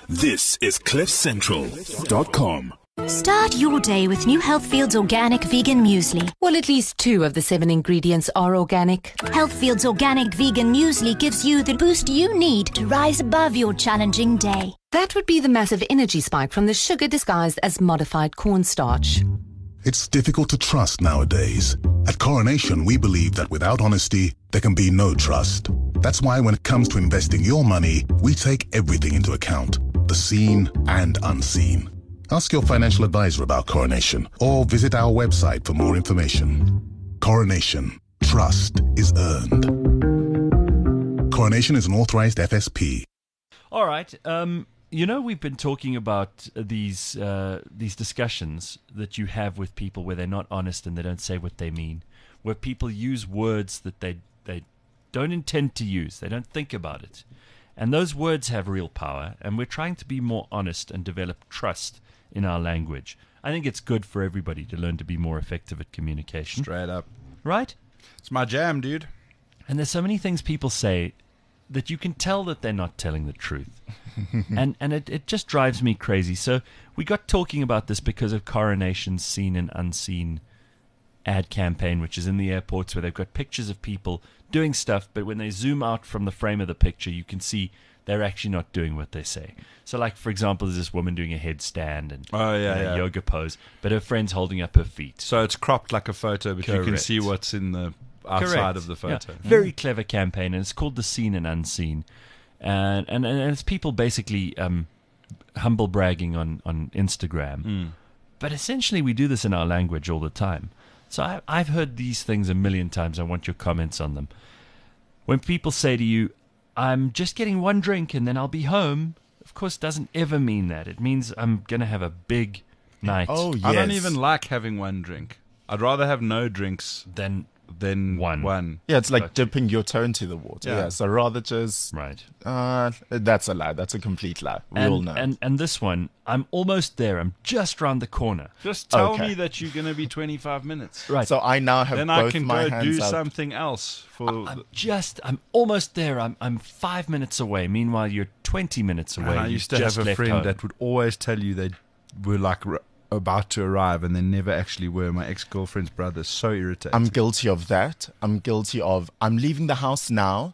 This is CliffCentral.com. Start your day with New Healthfield's Organic Vegan Muesli. Well, at least 2 of the 7 ingredients are organic. Healthfield's Organic Vegan Muesli gives you the boost you need to rise above your challenging day. That would be the massive energy spike from the sugar disguised as modified cornstarch. It's difficult to trust nowadays. At Coronation, we believe that without honesty, there can be no trust. That's why when it comes to investing your money, we take everything into account, the seen and unseen. Ask your financial advisor about Coronation or visit our website for more information. Coronation. Trust is earned. Coronation is an authorized FSP. All right. We've been talking about these discussions that you have with people where they're not honest and they don't say what they mean, where people use words that they don't intend to use. They don't think about it. And those words have real power, and we're trying to be more honest and develop trust in our language. I think it's good for everybody to learn to be more effective at communication. Straight up. Right? It's my jam, dude. And there's so many things people say that you can tell that they're not telling the truth. and it just drives me crazy. So we got talking about this because of Coronation's seen and unseen ad campaign, which is in the airports where they've got pictures of people doing stuff, but when they zoom out from the frame of the picture, you can see they're actually not doing what they say. So, like, for example, there's this woman doing a headstand and yoga pose, but her friend's holding up her feet. So it's cropped like a photo, but Correct. you can see what's in the outside of the photo. Yeah. Very clever campaign, and it's called The Seen and Unseen. And it's people basically humble bragging on Instagram. But essentially, we do this in our language all the time. So I've heard these things a million times. I want your comments on them. When people say to you, I'm just getting 1 drink and then I'll be home, of course, doesn't ever mean that. It means I'm going to have a big night. Oh, yes. I don't even like having 1 drink. I'd rather have no drinks Then than one. Yeah, it's like dipping your toe into the water. Yeah. Yeah, so rather just... Right. That's a lie. That's a complete lie. We all know. And this one, I'm almost there. I'm just round the corner. Just tell Okay. me that you're going to be 25 minutes. Right. So I now have Then both I can my go hands do up. something else. I'm almost there. I'm 5 minutes away. Meanwhile, you're 20 minutes away. And I You've used to just have a left friend home. that would always tell you they were like about to arrive and they never actually were. My ex-girlfriend's brother. So irritating. I'm guilty of that. I'm leaving the house now.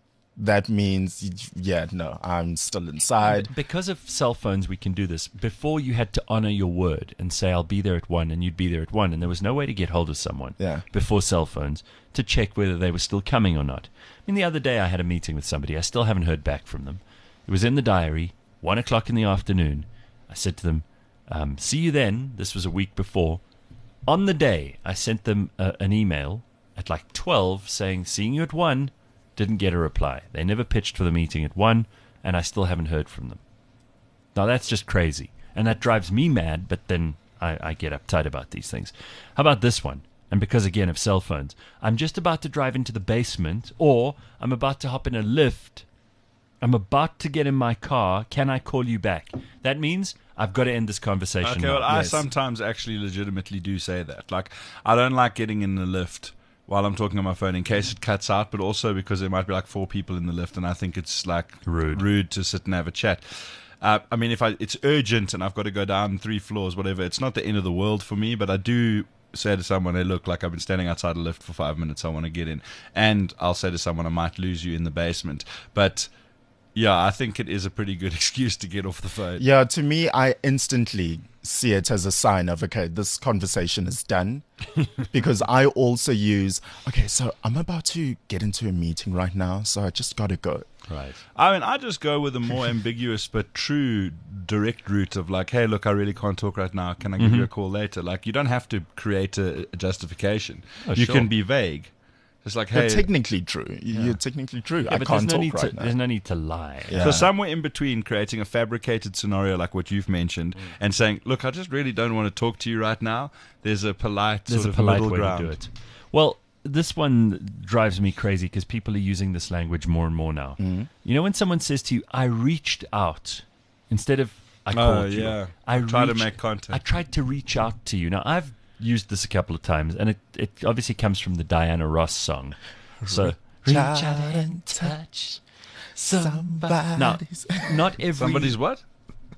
That means, I'm still inside. Because of cell phones, we can do this. Before, you had to honor your word and say, I'll be there at 1, and you'd be there at 1. And there was no way to get hold of someone before cell phones to check whether they were still coming or not. I mean, the other day I had a meeting with somebody. I still haven't heard back from them. It was in the diary, 1 o'clock in the afternoon. I said to them, see you then. This was a week before. On the day, I sent them an email at like 12 saying, seeing you at 1. Didn't get a reply. They never pitched for the meeting at 1, and I still haven't heard from them. Now, that's just crazy. And that drives me mad, but then I get uptight about these things. How about this one? And because, again, of cell phones. I'm just about to drive into the basement, or I'm about to hop in a lift. I'm about to get in my car. Can I call you back? That means I've got to end this conversation. Okay, now. well, I sometimes actually legitimately do say that. Like, I don't like getting in the lift while I'm talking on my phone in case it cuts out, but also because there might be like 4 people in the lift and I think it's like rude to sit and have a chat. I mean, if it's urgent and I've got to go down 3 floors, whatever, it's not the end of the world for me, but I do say to someone, hey, look, like I've been standing outside a lift for 5 minutes, I want to get in. And I'll say to someone, I might lose you in the basement. But yeah, I think it is a pretty good excuse to get off the phone. Yeah, to me, I instantly see it as a sign of, okay, this conversation is done. Because I also use, okay, so I'm about to get into a meeting right now, so I just got to go. Right. I mean, I just go with a more ambiguous but true direct route of like, hey, look, I really can't talk right now. Can I give you a call later? Like, you don't have to create a justification. You can be vague. It's like, hey, You're technically true. You're technically true. Yeah, I but can't there's no talk right now. There's no need to lie. Yeah. So somewhere in between creating a fabricated scenario like what you've mentioned and saying, look, I just really don't want to talk to you right now. There's a polite middle way ground. to do it. Well, this one drives me crazy because people are using this language more and more now. You know when someone says to you, I reached out, instead of I called you. Yeah. I Try to reached- make contact. I tried to reach out to you. Now, I've used this a couple of times, and it obviously comes from the Diana Ross song. So, reach out and touch somebody. Now, not every... Somebody's what?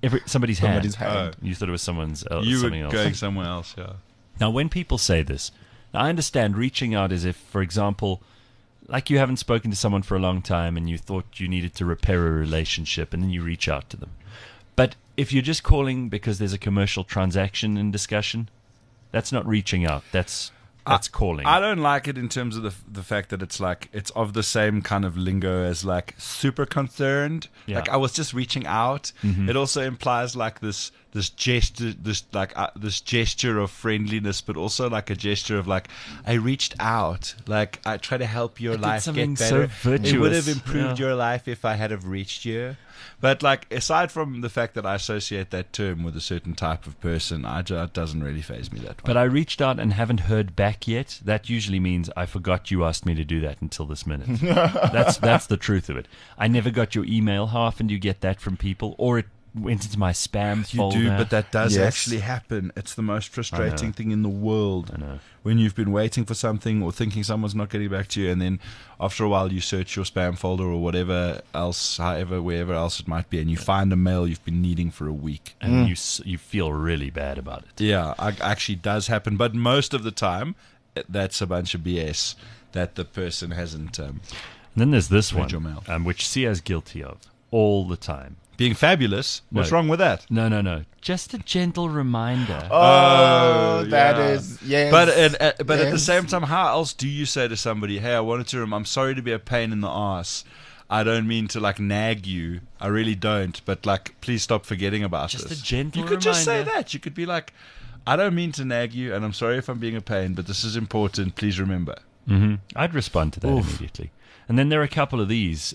somebody's Somebody's hand. hand. You thought it was someone's You something were else. going somewhere else, yeah. Now, when people say this, now I understand reaching out is if, for example, like you haven't spoken to someone for a long time and you thought you needed to repair a relationship and then you reach out to them. But if you're just calling because there's a commercial transaction in discussion, that's not reaching out. That's calling. I don't like it in terms of the fact that it's like it's of the same kind of lingo as like super concerned. Yeah. Like I was just reaching out. Mm-hmm. It also implies like this gesture, this gesture of friendliness, but also like a gesture of like I reached out. Like I try to help your life get better. So it would have virtuous. improved Yeah. your life if I had have reached you. But like aside from the fact that I associate that term with a certain type of person, it doesn't really faze me that way. But I reached out and haven't heard back yet. That usually means I forgot you asked me to do that until this minute. That's the truth of it. I never got your email. How often do you get that from people? Or it went into my spam folder. You do, but that does Yes. actually happen. It's the most frustrating I know. thing in the world. I know. When you've been waiting for something or thinking someone's not getting back to you, and then after a while you search your spam folder or whatever else, wherever else it might be, and you find a mail you've been needing for a week. And you feel really bad about it. Yeah, actually does happen. But most of the time, that's a bunch of BS that the person hasn't. And then there's this Read your mail. one, which Sia's guilty of all the time. Being fabulous. What's No. wrong with that? No. Just a gentle reminder. Oh, that yeah. is, yes. But at the Yes. same time, how else do you say to somebody, "Hey, I wanted to. I'm sorry to be a pain in the ass. I don't mean to like nag you. I really don't. But like, please stop forgetting about Just this." a gentle You could just say reminder. that. You could be like, "I don't mean to nag you, and I'm sorry if I'm being a pain, but this is important. Please remember." I'd respond to that immediately. And then there are a couple of these.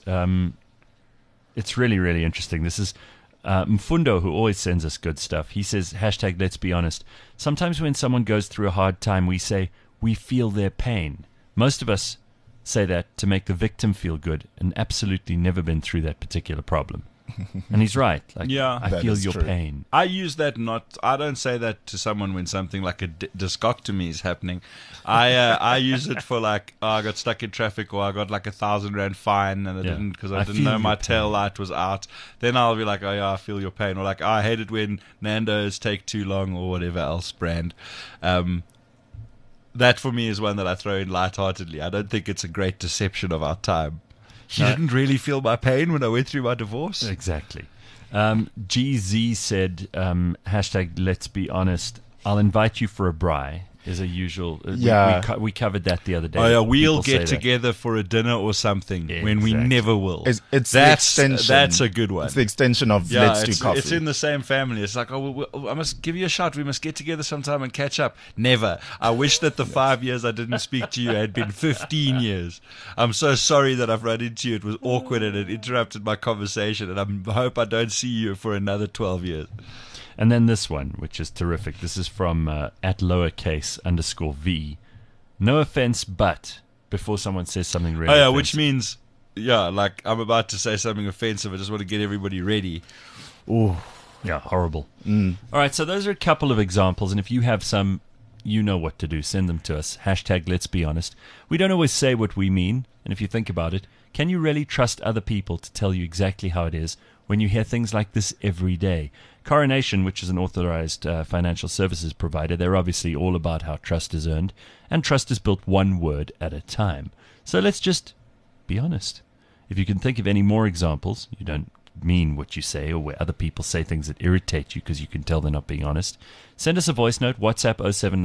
It's really, really interesting. This is Mfundo, who always sends us good stuff. He says, hashtag let's be honest. Sometimes when someone goes through a hard time, we say, we feel their pain. Most of us say that to make the victim feel good and absolutely never been through that particular problem. And he's right. Like, Yeah. I That feel is your true. pain. I use that I don't say that to someone when something like a discectomy is happening. I use it for like, oh, I got stuck in traffic, or I got like 1,000 Rand fine and I Yeah. didn't because I I didn't feel know your my pain. tail light was out. Then I'll be like, oh yeah, I feel your pain. Or like, oh, I hate it when Nando's take too long, or whatever else brand. That for me is one that I throw in lightheartedly. I don't think it's a great deception of our time. You didn't really feel my pain when I went through my divorce. Exactly. GZ said, hashtag let's be honest. I'll invite you for a braai is a usual. Yeah. We covered that the other day. Oh yeah, we'll People say get that. together for a dinner or something when we Exactly. never will. It's the that's extension. That's a good one. It's the extension of Yeah, let's do coffee. it's in the same family. It's like, I must give you a shot. We must get together sometime and catch up. Never. I wish that the 5 years I didn't speak to you had been 15 years. I'm so sorry that I've run into you. It was awkward and it interrupted my conversation. And I hope I don't see you for another 12 years. And then this one, which is terrific. This is from at @lowercase_v. No offense, but before someone says something really Oh yeah, offensive. which means, yeah, like I'm about to say something offensive. I just want to get everybody ready. Yeah, horrible. All right, so those are a couple of examples, and if you have some, you know what to do. Send them to us. Hashtag let's be honest. We don't always say what we mean, and if you think about it, can you really trust other people to tell you exactly how it is when you hear things like this every day? Coronation, which is an authorized financial services provider, they're obviously all about how trust is earned, and trust is built one word at a time. So let's just be honest. If you can think of any more examples, you don't mean what you say, or where other people say things that irritate you because you can tell they're not being honest, send us a voice note, WhatsApp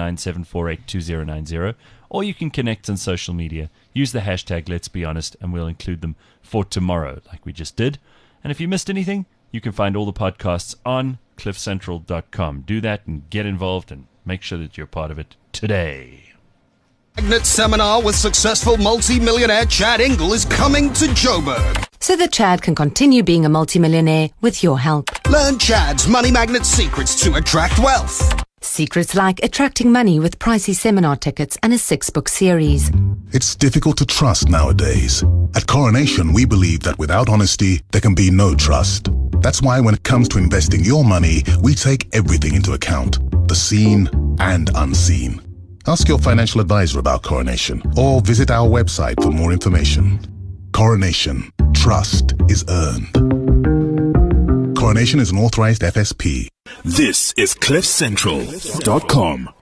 0797482090, or you can connect on social media. Use the hashtag let's be honest, and we'll include them for tomorrow, like we just did. And if you missed anything, you can find all the podcasts on cliffcentral.com. Do that and get involved and make sure that you're part of it today. Magnet Seminar with successful multi-millionaire Chad Ingle is coming to Joburg. So that Chad can continue being a multimillionaire with your help. Learn Chad's money magnet secrets to attract wealth. Secrets like attracting money with pricey seminar tickets and a 6-book series. It's difficult to trust nowadays. At Coronation, we believe that without honesty, there can be no trust. That's why when it comes to investing your money, we take everything into account, the seen and unseen. Ask your financial advisor about Coronation or visit our website for more information. Coronation. Trust is earned. Coronation is an authorized FSP. This is CliffCentral.com.